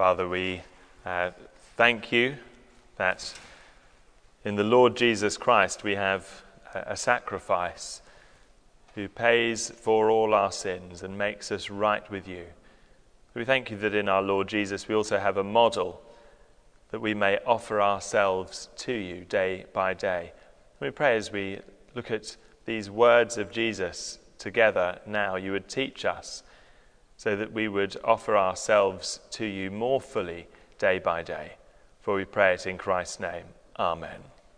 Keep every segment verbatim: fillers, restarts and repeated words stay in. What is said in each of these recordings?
Father, we uh, thank you that in the Lord Jesus Christ we have a, a sacrifice who pays for all our sins and makes us right with you. We thank you that in our Lord Jesus we also have a model that we may offer ourselves to you day by day. And we pray as we look at these words of Jesus together now, you would teach us so that we would offer ourselves to you more fully day by day. For we pray it in Christ's name. Amen.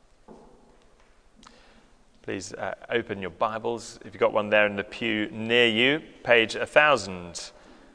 Please uh, open your Bibles. If you've got one there in the pew near you, page one thousand.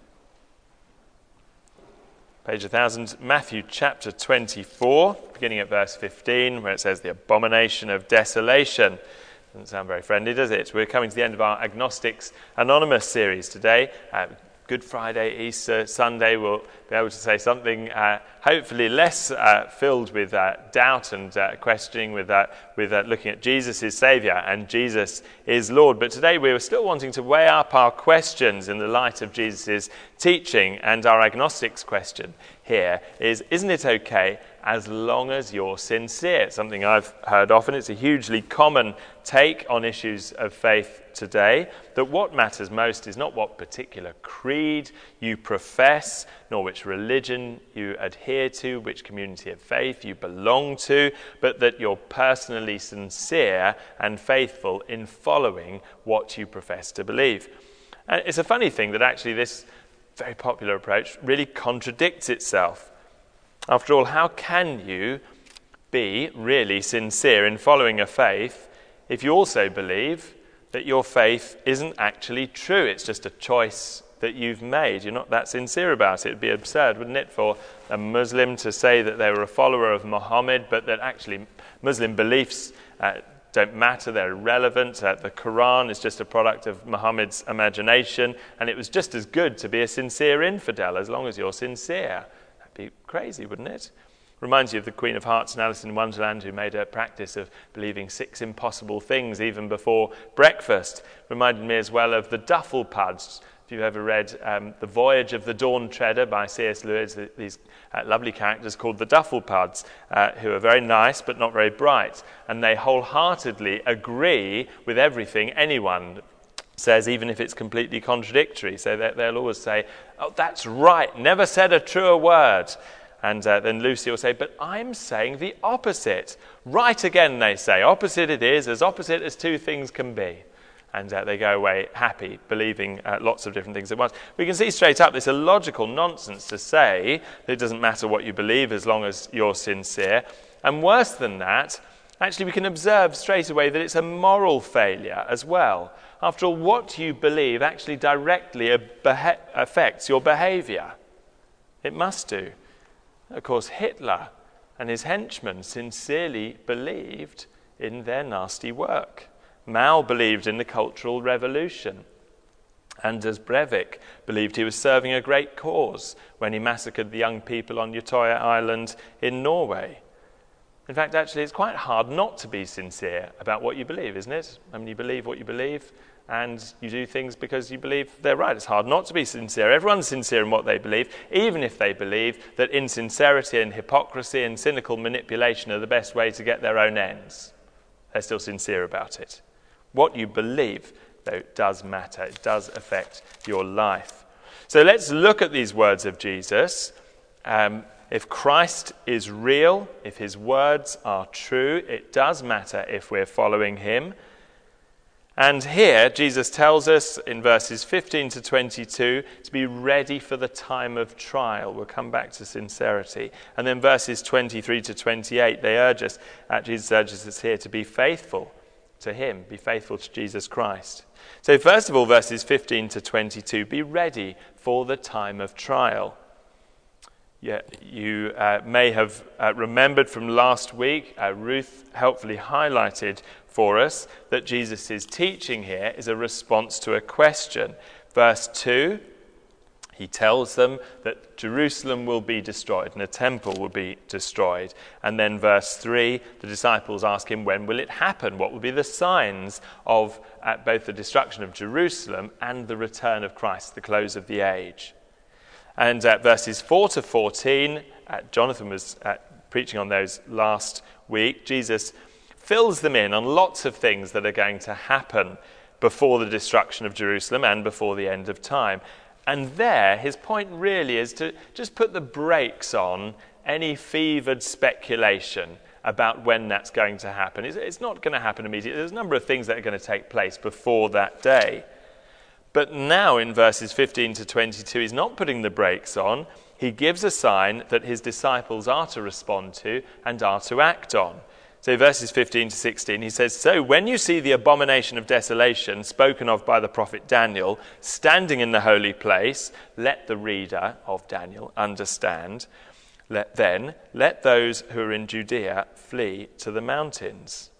Page one thousand, Matthew chapter twenty-four, beginning at verse fifteen, where it says the abomination of desolation. Doesn't sound very friendly, does it? We're coming to the end of our Agnostics Anonymous series today. Uh, Good Friday, Easter, Sunday, we'll be able to say something uh, hopefully less uh, filled with uh, doubt and uh, questioning, with, uh, with uh, looking at Jesus is Saviour and Jesus is Lord. But today we were still wanting to weigh up our questions in the light of Jesus' teaching, and our agnostics question here is, isn't it okay as long as you're sincere? It's something I've heard often. It's a hugely common take on issues of faith today, that what matters most is not what particular creed you profess, nor which religion you adhere to, which community of faith you belong to, but that you're personally sincere and faithful in following what you profess to believe. And it's a funny thing that actually this very popular approach really contradicts itself. After all, how can you be really sincere in following a faith if you also believe that your faith isn't actually true? It's just a choice that you've made. You're not that sincere about it. It'd be absurd, wouldn't it, for a Muslim to say that they were a follower of Muhammad, but that actually Muslim beliefs uh, don't matter, they're irrelevant. Uh, the Quran is just a product of Muhammad's imagination, and it was just as good to be a sincere infidel as long as you're sincere. That'd be crazy, wouldn't it? Reminds you of the Queen of Hearts and Alice in Wonderland, who made a practice of believing six impossible things even before breakfast. Reminded me as well of the Dufflepuds. If you've ever read um, The Voyage of the Dawn Treader by C S Lewis, these uh, lovely characters called the Dufflepuds, uh, who are very nice but not very bright, and they wholeheartedly agree with everything anyone says, even if it's completely contradictory. So they, they'll always say, "Oh, that's right, never said a truer word." And uh, then Lucy will say, "But I'm saying the opposite." "Right again," they say. "Opposite it is, as opposite as two things can be." And uh, they go away happy, believing uh, lots of different things at once. We can see straight up this illogical nonsense to say that it doesn't matter what you believe as long as you're sincere. And worse than that, actually we can observe straight away that it's a moral failure as well. After all, what you believe actually directly beha- affects your behaviour. It must do. Of course, Hitler and his henchmen sincerely believed in their nasty work. Mao believed in the Cultural Revolution. Anders Breivik believed he was serving a great cause when he massacred the young people on Utøya Island in Norway. In fact, actually, it's quite hard not to be sincere about what you believe, isn't it? I mean, you believe what you believe, and you do things because you believe they're right. It's hard not to be sincere. Everyone's sincere in what they believe, even if they believe that insincerity and hypocrisy and cynical manipulation are the best way to get their own ends. They're still sincere about it. What you believe, though, does matter. It does affect your life. So let's look at these words of Jesus. Um, if Christ is real, if his words are true, it does matter if we're following him. And here, Jesus tells us in verses fifteen to twenty-two to be ready for the time of trial. We'll come back to sincerity. And then verses twenty-three to twenty-eight, they urge us, uh, Jesus urges us here to be faithful to him, be faithful to Jesus Christ. So first of all, verses fifteen to twenty-two, be ready for the time of trial. Yeah, you uh, may have uh, remembered from last week, uh, Ruth helpfully highlighted for us that Jesus' teaching here is a response to a question. Verse two, he tells them that Jerusalem will be destroyed and a temple will be destroyed. And then verse three, the disciples ask him, when will it happen? What will be the signs of uh, both the destruction of Jerusalem and the return of Christ, the close of the age? And uh, verses four to fourteen, uh, Jonathan was uh, preaching on those last week. Jesus fills them in on lots of things that are going to happen before the destruction of Jerusalem and before the end of time. And there, his point really is to just put the brakes on any fevered speculation about when that's going to happen. It's, it's not going to happen immediately. There's a number of things that are going to take place before that day. But now in verses fifteen to twenty-two, he's not putting the brakes on. He gives a sign that his disciples are to respond to and are to act on. So verses fifteen to sixteen, he says, "So when you see the abomination of desolation spoken of by the prophet Daniel standing in the holy place, let the reader of Daniel understand. Let then, let those who are in Judea flee to the mountains."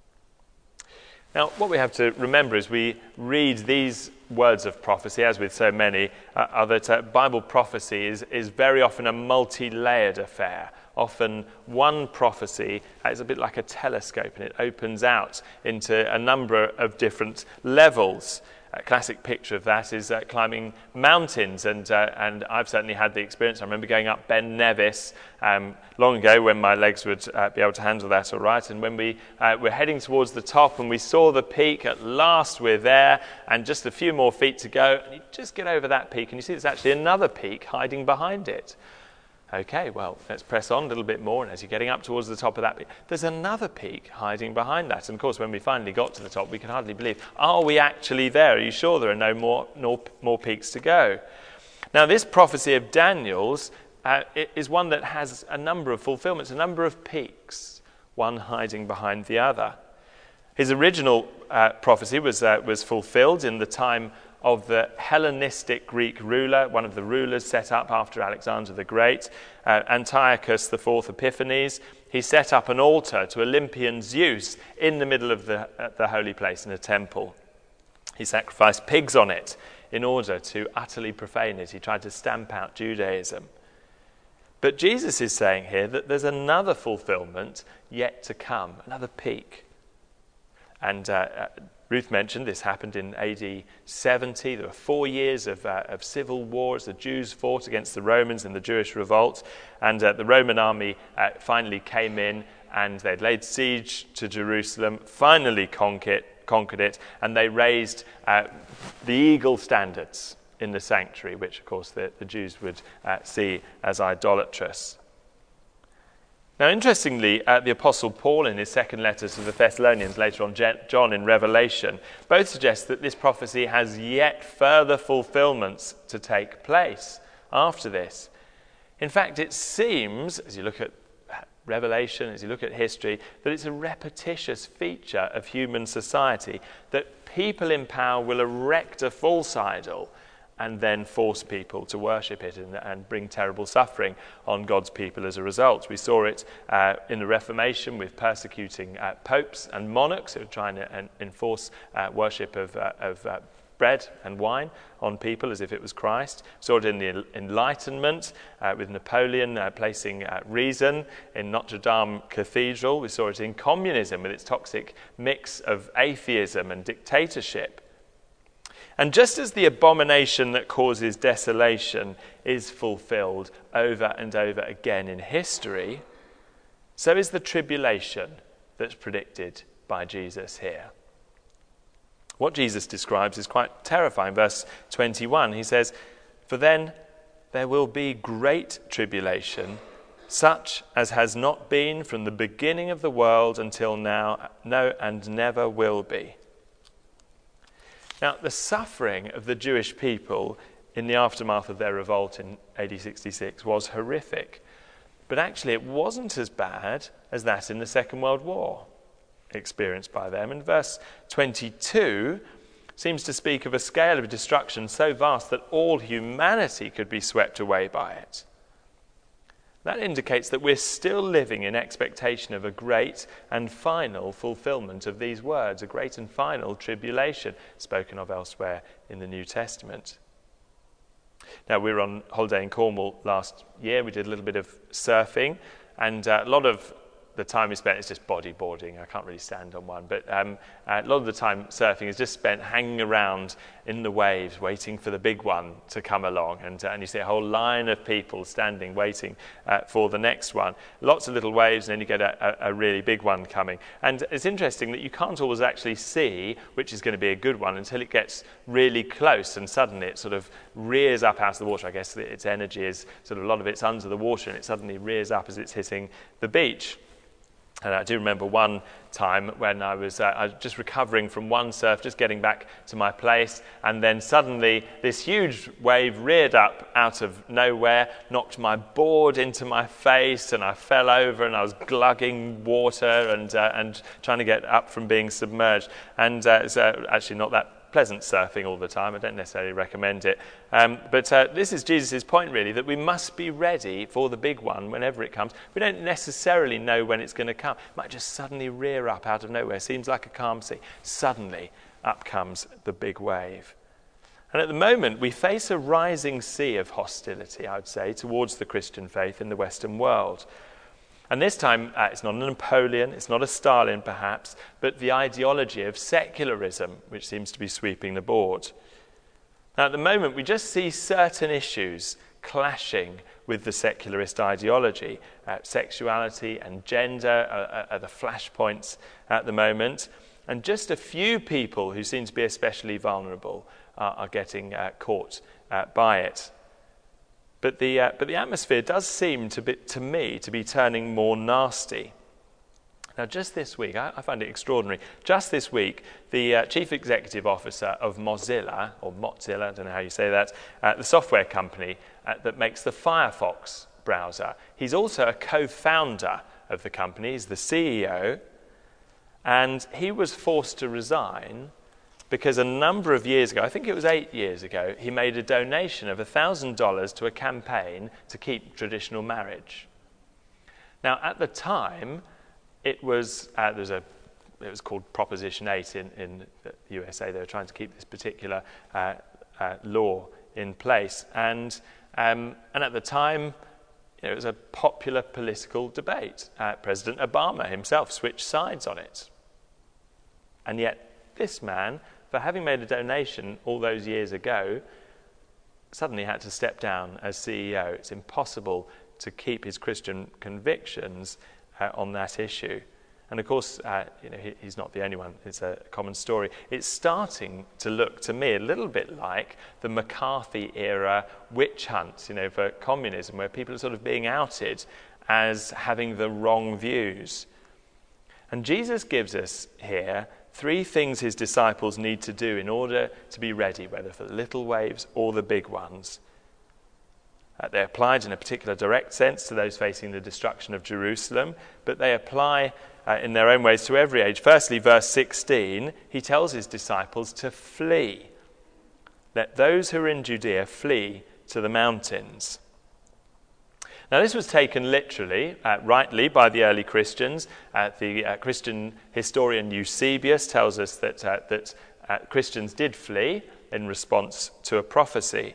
Now, what we have to remember as we read these words of prophecy, as with so many, uh, are that uh, Bible prophecy is, is very often a multi-layered affair. Often one prophecy is a bit like a telescope, and it opens out into a number of different levels. A classic picture of that is uh, climbing mountains, and uh, and I've certainly had the experience. I remember going up Ben Nevis um, long ago when my legs would uh, be able to handle that all right, and when we uh, were heading towards the top and we saw the peak, at last we're there, and just a few more feet to go, and you just get over that peak and you see there's actually another peak hiding behind it. Okay, well, let's press on a little bit more, and as you're getting up towards the top of that peak, there's another peak hiding behind that. And of course, when we finally got to the top, we could hardly believe, are we actually there? Are you sure there are no more, no, more peaks to go? Now, this prophecy of Daniel's uh, is one that has a number of fulfillments, a number of peaks, one hiding behind the other. His original uh, prophecy was, uh, was fulfilled in the time of the Hellenistic Greek ruler, one of the rulers set up after Alexander the Great, uh, Antiochus the Fourth Epiphanes. He set up an altar to Olympian Zeus in the middle of the, uh, the holy place in a temple. He sacrificed pigs on it in order to utterly profane it. He tried to stamp out Judaism. But Jesus is saying here that there's another fulfillment yet to come, another peak. And uh, Ruth mentioned this happened in A D seventy. There were four years of, uh, of civil war as the Jews fought against the Romans in the Jewish revolt. And uh, the Roman army uh, finally came in, and they'd laid siege to Jerusalem, finally conquered, conquered it, and they raised uh, the eagle standards in the sanctuary, which, of course, the, the Jews would uh, see as idolatrous. Now, interestingly, uh, the Apostle Paul in his second letter to the Thessalonians, later on John in Revelation, both suggest that this prophecy has yet further fulfillments to take place after this. In fact, it seems, as you look at Revelation, as you look at history, that it's a repetitious feature of human society, that people in power will erect a false idol and then force people to worship it and, and bring terrible suffering on God's people as a result. We saw it uh, in the Reformation with persecuting uh, popes and monarchs who were trying to uh, enforce uh, worship of, uh, of uh, bread and wine on people as if it was Christ. We saw it in the Enlightenment uh, with Napoleon uh, placing uh, reason in Notre Dame Cathedral. We saw it in communism with its toxic mix of atheism and dictatorship. And just as the abomination that causes desolation is fulfilled over and over again in history, so is the tribulation that's predicted by Jesus here. What Jesus describes is quite terrifying. Verse twenty-one, he says, "For then there will be great tribulation, such as has not been from the beginning of the world until now, no, and never will be." Now, the suffering of the Jewish people in the aftermath of their revolt in A D sixty-six was horrific. But actually, it wasn't as bad as that in the Second World War experienced by them. And verse twenty-two seems to speak of a scale of destruction so vast that all humanity could be swept away by it. That indicates that we're still living in expectation of a great and final fulfillment of these words, a great and final tribulation spoken of elsewhere in the New Testament. Now, we were on holiday in Cornwall last year. We did a little bit of surfing, and uh, a lot of the time is spent is just bodyboarding. I can't really stand on one. But um, a lot of the time surfing is just spent hanging around in the waves, waiting for the big one to come along. And, uh, and you see a whole line of people standing, waiting uh, for the next one. Lots of little waves, and then you get a, a, a really big one coming. And it's interesting that you can't always actually see which is going to be a good one until it gets really close, and suddenly it sort of rears up out of the water. I guess its energy is sort of a lot of it's under the water, and it suddenly rears up as it's hitting the beach. And I do remember one time when I was, uh, I was just recovering from one surf, just getting back to my place, and then suddenly this huge wave reared up out of nowhere, knocked my board into my face, and I fell over, and I was glugging water and uh, and trying to get up from being submerged. And uh, it's uh, actually not that pleasant surfing all the time. I don't necessarily recommend it. Um, but uh, this is Jesus' point, really, that we must be ready for the big one whenever it comes. We don't necessarily know when it's going to come. It might just suddenly rear up out of nowhere. Seems like a calm sea. Suddenly, up comes the big wave. And at the moment, we face a rising sea of hostility, I would say, towards the Christian faith in the Western world. And this time, uh, it's not a Napoleon, it's not a Stalin perhaps, but the ideology of secularism, which seems to be sweeping the board. Now, at the moment, we just see certain issues clashing with the secularist ideology. Uh, sexuality and gender are, are the flashpoints at the moment. And just a few people who seem to be especially vulnerable are, are getting uh, caught uh, by it. But the, uh, but the atmosphere does seem to, be, to me to be turning more nasty. Now, just this week, I, I find it extraordinary, just this week, the uh, chief executive officer of Mozilla, or Mozilla, I don't know how you say that, uh, the software company uh, that makes the Firefox browser, he's also a co-founder of the company, he's the C E O, and he was forced to resign because a number of years ago, I think it was eight years ago, he made a donation of one thousand dollars to a campaign to keep traditional marriage. Now, at the time, it was uh, there's a it was called Proposition eight in, in the U S A. They were trying to keep this particular uh, uh, law in place. And, um, and at the time, you know, it was a popular political debate. Uh, President Obama himself switched sides on it. And yet, this man, for having made a donation all those years ago, suddenly had to step down as C E O. It's impossible to keep his Christian convictions uh, on that issue. And of course, uh, you know, he, he's not the only one. It's a common story. It's starting to look to me a little bit like the McCarthy-era witch hunt, you know, for communism, where people are sort of being outed as having the wrong views. And Jesus gives us here three things his disciples need to do in order to be ready, whether for the little waves or the big ones. Uh, they applied in a particular direct sense to those facing the destruction of Jerusalem, but they apply uh, in their own ways to every age. Firstly, verse sixteen, he tells his disciples to flee. Let those who are in Judea flee to the mountains. Now, this was taken literally, uh, rightly, by the early Christians. Uh, the uh, Christian historian Eusebius tells us that, uh, that uh, Christians did flee in response to a prophecy.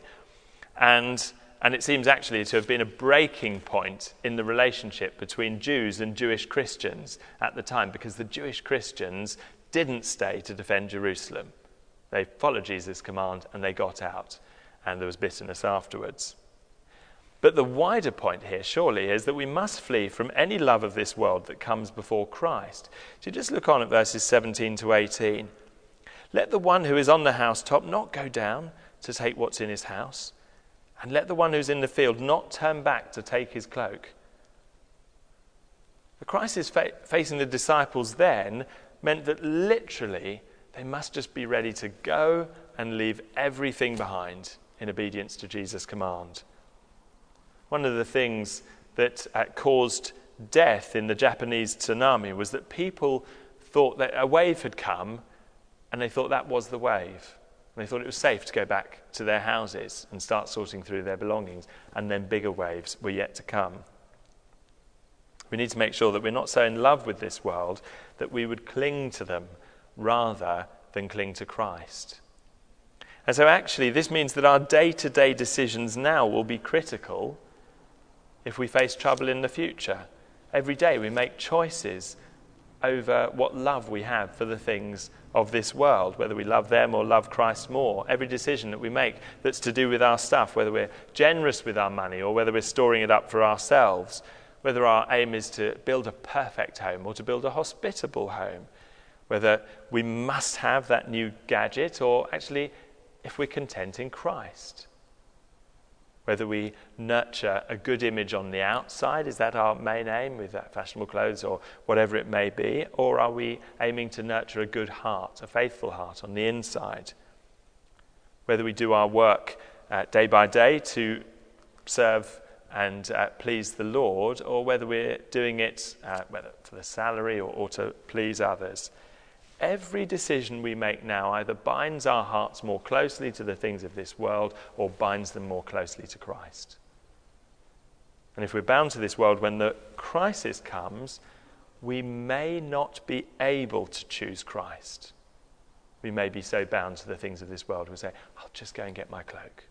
And, and it seems actually to have been a breaking point in the relationship between Jews and Jewish Christians at the time, because the Jewish Christians didn't stay to defend Jerusalem. They followed Jesus' command and they got out, and there was bitterness afterwards. But the wider point here, surely, is that we must flee from any love of this world that comes before Christ. So you just look on at verses seventeen to eighteen. Let the one who is on the housetop not go down to take what's in his house, and let the one who's in the field not turn back to take his cloak. The crisis fa- facing the disciples then meant that literally they must just be ready to go and leave everything behind in obedience to Jesus' command. One of the things that uh, caused death in the Japanese tsunami was that people thought that a wave had come, and they thought that was the wave. And they thought it was safe to go back to their houses and start sorting through their belongings, and then bigger waves were yet to come. We need to make sure that we're not so in love with this world that we would cling to them rather than cling to Christ. And so actually this means that our day-to-day decisions now will be critical if we face trouble in the future. Every day we make choices over what love we have for the things of this world, whether we love them or love Christ more. Every decision that we make that's to do with our stuff, whether we're generous with our money or whether we're storing it up for ourselves, whether our aim is to build a perfect home or to build a hospitable home, whether we must have that new gadget or actually if we're content in Christ. Whether we nurture a good image on the outside, is that our main aim with that fashionable clothes or whatever it may be, or are we aiming to nurture a good heart, a faithful heart on the inside? Whether we do our work uh, day by day to serve and uh, please the Lord, or whether we're doing it uh, whether for the salary or, or to please others. Every decision we make now either binds our hearts more closely to the things of this world or binds them more closely to Christ. And if we're bound to this world, when the crisis comes, we may not be able to choose Christ. We may be so bound to the things of this world, we say, I'll just go and get my cloak.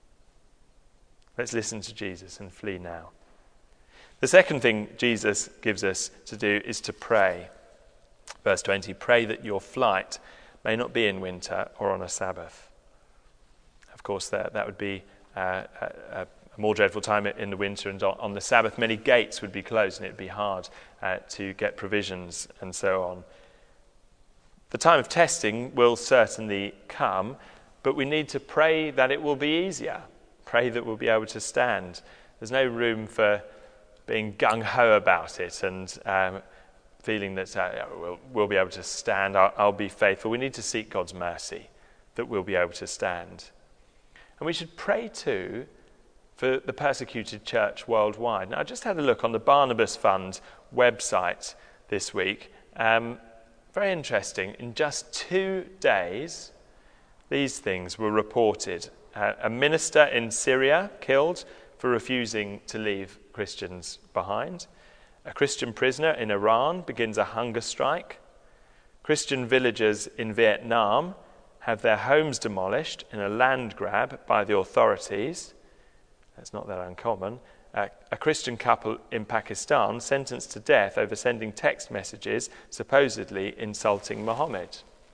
Let's listen to Jesus and flee now. The second thing Jesus gives us to do is to pray. Verse twenty, pray that your flight may not be in winter or on a Sabbath. Of course, that, that would be uh, a, a more dreadful time in the winter, and on the Sabbath many gates would be closed and it would be hard uh, to get provisions and so on. The time of testing will certainly come, but we need to pray that it will be easier. Pray that we'll be able to stand. There's no room for being gung-ho about it and um, feeling that uh, we'll, we'll be able to stand, I'll, I'll be faithful. We need to seek God's mercy that we'll be able to stand. And we should pray too for the persecuted church worldwide. Now, I just had a look on the Barnabas Fund website this week. Um, very interesting. In just two days, these things were reported. Uh, a minister in Syria killed for refusing to leave Christians behind. A Christian prisoner in Iran begins a hunger strike. Christian villagers in Vietnam have their homes demolished in a land grab by the authorities. That's not that uncommon. Uh, a Christian couple in Pakistan sentenced to death over sending text messages supposedly insulting Muhammad.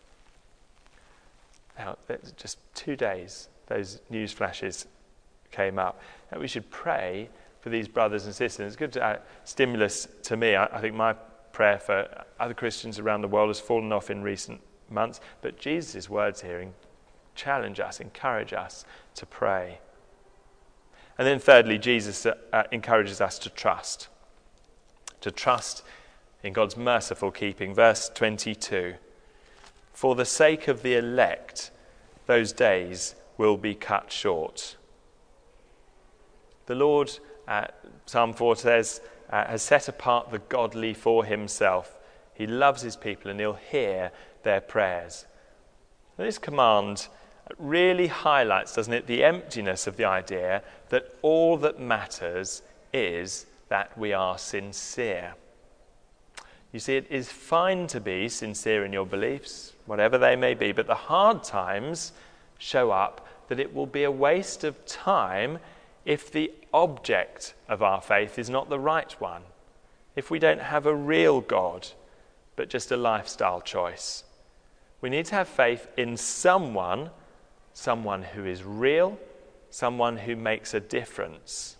Now, just two days, those news flashes came up. Now, we should pray for these brothers and sisters. It's good to, uh, stimulus to me. I, I think my prayer for other Christians around the world has fallen off in recent months, but Jesus' words here challenge us, encourage us to pray. And then thirdly, Jesus uh, uh, encourages us to trust. To trust in God's merciful keeping. Verse twenty-two. For the sake of the elect, those days will be cut short. The Lord, uh, Psalm four says, uh, has set apart the godly for himself. He loves his people and he'll hear their prayers. And this command really highlights, doesn't it, the emptiness of the idea that all that matters is that we are sincere. You see, it is fine to be sincere in your beliefs, whatever they may be, but the hard times show up that it will be a waste of time if the object of our faith is not the right one, if we don't have a real God, but just a lifestyle choice. We need to have faith in someone, someone who is real, someone who makes a difference.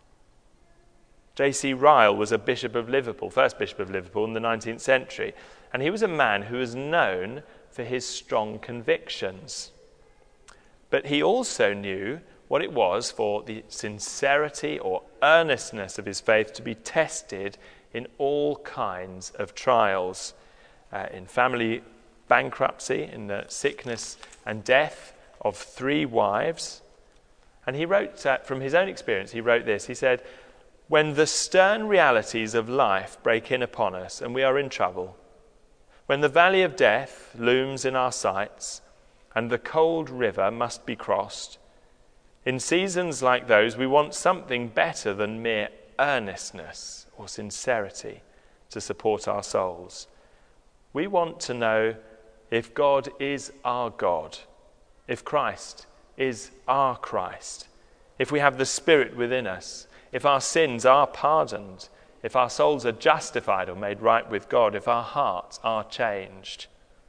J C Ryle was a bishop of Liverpool, first bishop of Liverpool in the nineteenth century, and he was a man who was known for his strong convictions. But he also knew what it was for the sincerity or earnestness of his faith to be tested in all kinds of trials, uh, in family bankruptcy, in the sickness and death of three wives. And he wrote, uh, from his own experience, he wrote this. He said, when the stern realities of life break in upon us and we are in trouble, when the valley of death looms in our sights and the cold river must be crossed, in seasons like those we want something better than mere earnestness or sincerity to support our souls. We want to know if God is our God, if Christ is our Christ, if we have the Spirit within us, if our sins are pardoned, if our souls are justified or made right with God, if our hearts are changed.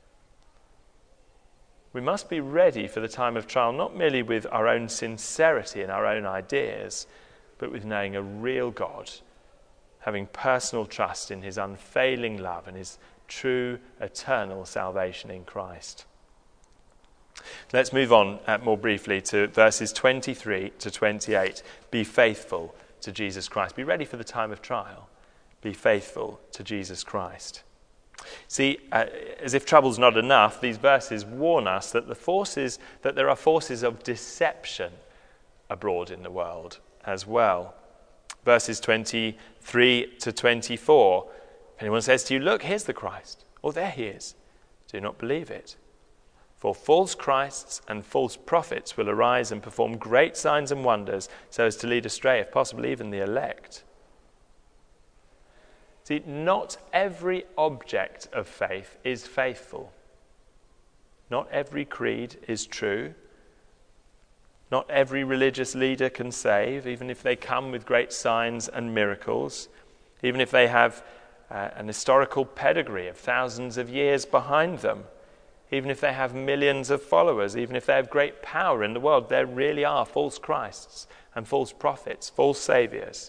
We must be ready for the time of trial, not merely with our own sincerity and our own ideas, but with knowing a real God, having personal trust in his unfailing love and his true eternal salvation in Christ. Let's move on uh, more briefly to verses twenty-three to twenty-eight. Be faithful to Jesus Christ. Be ready for the time of trial. Be faithful to Jesus Christ. See, uh, as if trouble's not enough, these verses warn us that the forces, that there are forces of deception abroad in the world as well. Verses twenty-three to twenty-four. If anyone says to you, look, here's the Christ, or there he is, do not believe it. For false Christs and false prophets will arise and perform great signs and wonders so as to lead astray, if possible, even the elect. See, not every object of faith is faithful. Not every creed is true. Not every religious leader can save, even if they come with great signs and miracles, even if they have uh, an historical pedigree of thousands of years behind them. Even if they have millions of followers, even if they have great power in the world, there really are false Christs and false prophets, false saviours.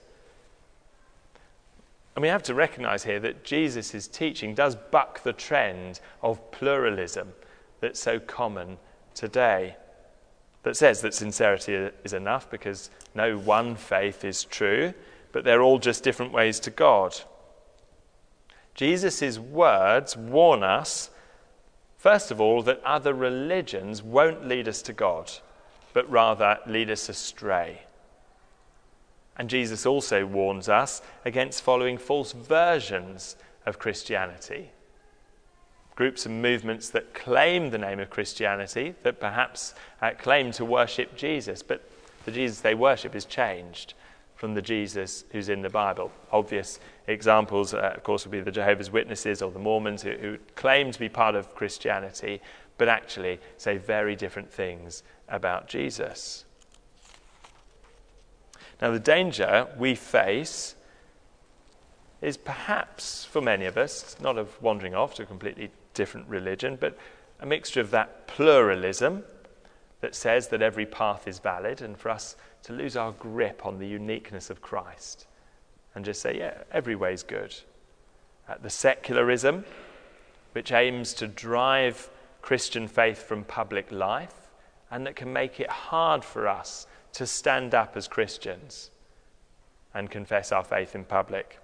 And we have to recognise here that Jesus' teaching does buck the trend of pluralism that's so common today, that says that sincerity is enough because no one faith is true, but they're all just different ways to God. Jesus' words warn us, first of all, that other religions won't lead us to God, but rather lead us astray. And Jesus also warns us against following false versions of Christianity. Groups and movements that claim the name of Christianity, that perhaps uh, claim to worship Jesus, but the Jesus they worship is changed from the Jesus who's in the Bible. Obvious examples, uh, of course, would be the Jehovah's Witnesses or the Mormons who, who claim to be part of Christianity, but actually say very different things about Jesus. Now, the danger we face is perhaps, for many of us, not of wandering off to a completely different religion, but a mixture of that pluralism that says that every path is valid, and for us to lose our grip on the uniqueness of Christ and just say, yeah, every way's good. Uh, the secularism, which aims to drive Christian faith from public life and that can make it hard for us to stand up as Christians and confess our faith in public.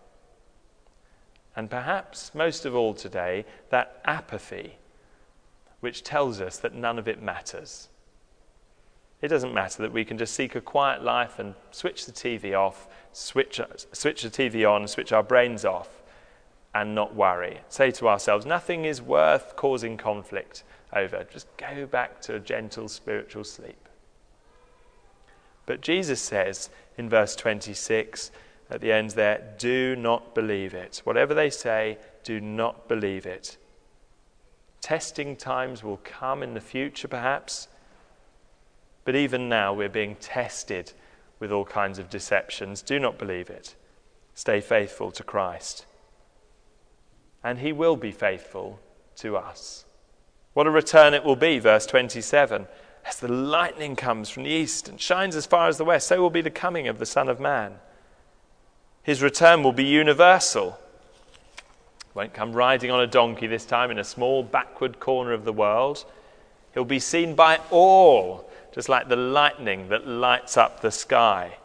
And perhaps most of all today, that apathy which tells us that none of it matters. It doesn't matter that we can just seek a quiet life and switch the T V off, switch, switch the T V on, switch our brains off and not worry. Say to ourselves, nothing is worth causing conflict over. Just go back to a gentle spiritual sleep. But Jesus says in verse twenty-six, at the end there, do not believe it. Whatever they say, do not believe it. Testing times will come in the future, perhaps. But even now, we're being tested with all kinds of deceptions. Do not believe it. Stay faithful to Christ. And he will be faithful to us. What a return it will be, verse twenty-seven. As the lightning comes from the east and shines as far as the west, so will be the coming of the Son of Man. His return will be universal. Won't come riding on a donkey this time in a small backward corner of the world. He'll be seen by all, just like the lightning that lights up the sky.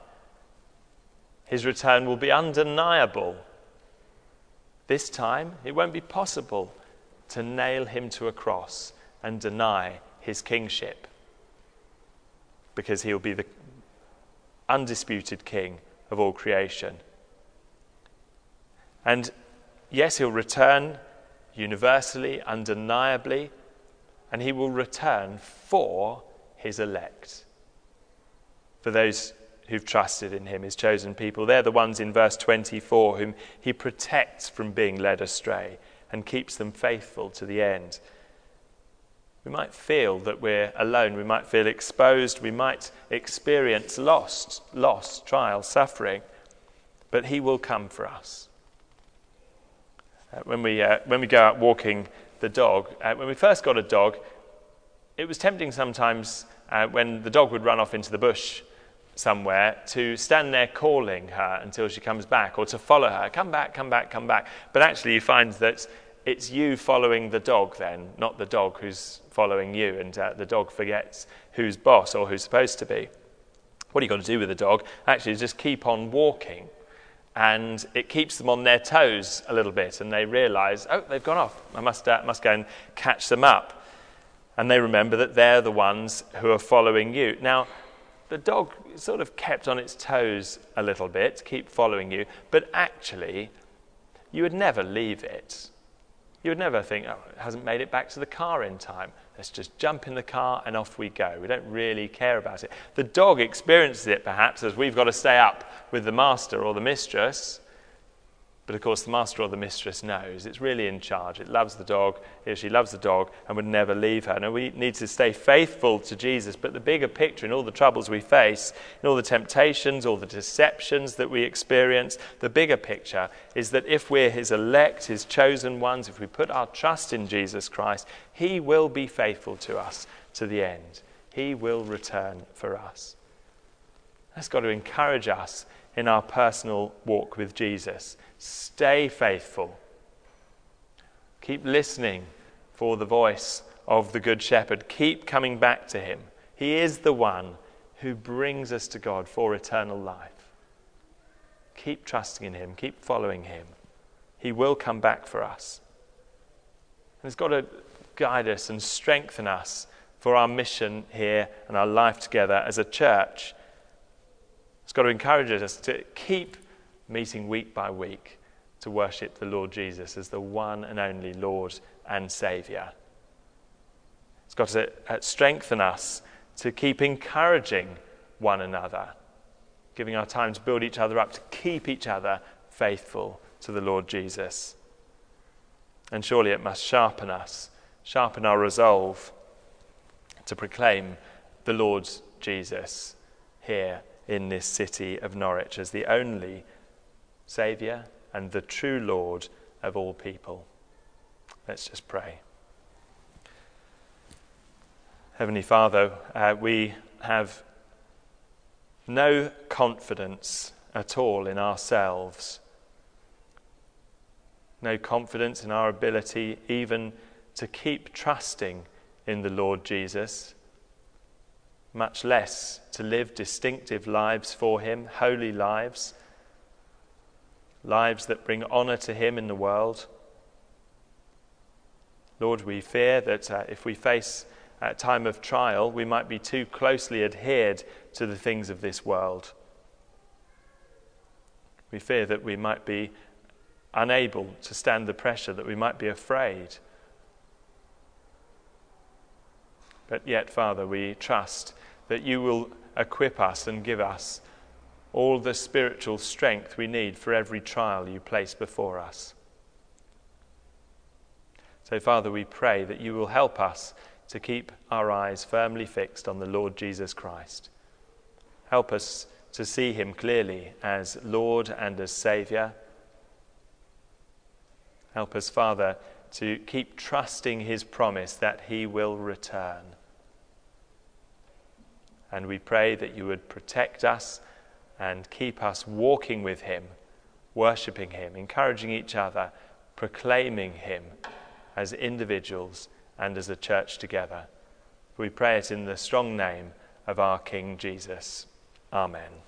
His return will be undeniable. This time, it won't be possible to nail him to a cross and deny his kingship, because he'll be the undisputed king of all creation. And yes, he'll return universally, undeniably, and he will return for his elect, for those who've trusted in him, his chosen people. They're the ones in verse twenty-four whom he protects from being led astray and keeps them faithful to the end. We might feel that we're alone. We might feel exposed. We might experience loss, loss, trial, suffering. But he will come for us. Uh, when we uh, when we go out walking the dog, uh, when we first got a dog, it was tempting sometimes uh, when the dog would run off into the bush somewhere to stand there calling her until she comes back, or to follow her, come back, come back, come back. But actually you find that it's you following the dog then, not the dog who's following you, and uh, the dog forgets who's boss or who's supposed to be. What you've got to do with the dog actually is just keep on walking, and it keeps them on their toes a little bit, and they realise, oh, they've gone off. I must uh, must go and catch them up. And they remember that they're the ones who are following you. Now, the dog sort of kept on its toes a little bit, keep following you, but actually, you would never leave it. You would never think, oh, it hasn't made it back to the car in time. Let's just jump in the car and off we go. We don't really care about it. The dog experiences it perhaps as we've got to stay up with the master or the mistress. But of course the master or the mistress knows it's really in charge. It loves the dog, he or she loves the dog and would never leave her. Now we need to stay faithful to Jesus, but the bigger picture in all the troubles we face, in all the temptations, all the deceptions that we experience, the bigger picture is that if we're his elect, his chosen ones, if we put our trust in Jesus Christ, he will be faithful to us to the end. He will return for us. That's got to encourage us in our personal walk with Jesus. Stay faithful. Keep listening for the voice of the Good Shepherd. Keep coming back to him. He is the one who brings us to God for eternal life. Keep trusting in him. Keep following him. He will come back for us. And it's got to guide us and strengthen us for our mission here and our life together as a church. It's got to encourage us to keep meeting week by week to worship the Lord Jesus as the one and only Lord and Saviour. It's got to strengthen us to keep encouraging one another, giving our time to build each other up, to keep each other faithful to the Lord Jesus. And surely it must sharpen us, sharpen our resolve to proclaim the Lord Jesus here in this city of Norwich as the only Saviour and the true Lord of all people. Let's just pray. Heavenly Father, uh, we have no confidence at all in ourselves, no confidence in our ability even to keep trusting in the Lord Jesus, much less to live distinctive lives for him, holy lives, lives that bring honour to him in the world. Lord, we fear that uh, if we face a time of trial, we might be too closely adhered to the things of this world. We fear that we might be unable to stand the pressure, that we might be afraid. But yet, Father, we trust that you will equip us and give us all the spiritual strength we need for every trial you place before us. So, Father, we pray that you will help us to keep our eyes firmly fixed on the Lord Jesus Christ. Help us to see him clearly as Lord and as Saviour. Help us, Father, to keep trusting his promise that he will return. And we pray that you would protect us and keep us walking with him, worshipping him, encouraging each other, proclaiming him as individuals and as a church together. We pray it in the strong name of our King Jesus. Amen.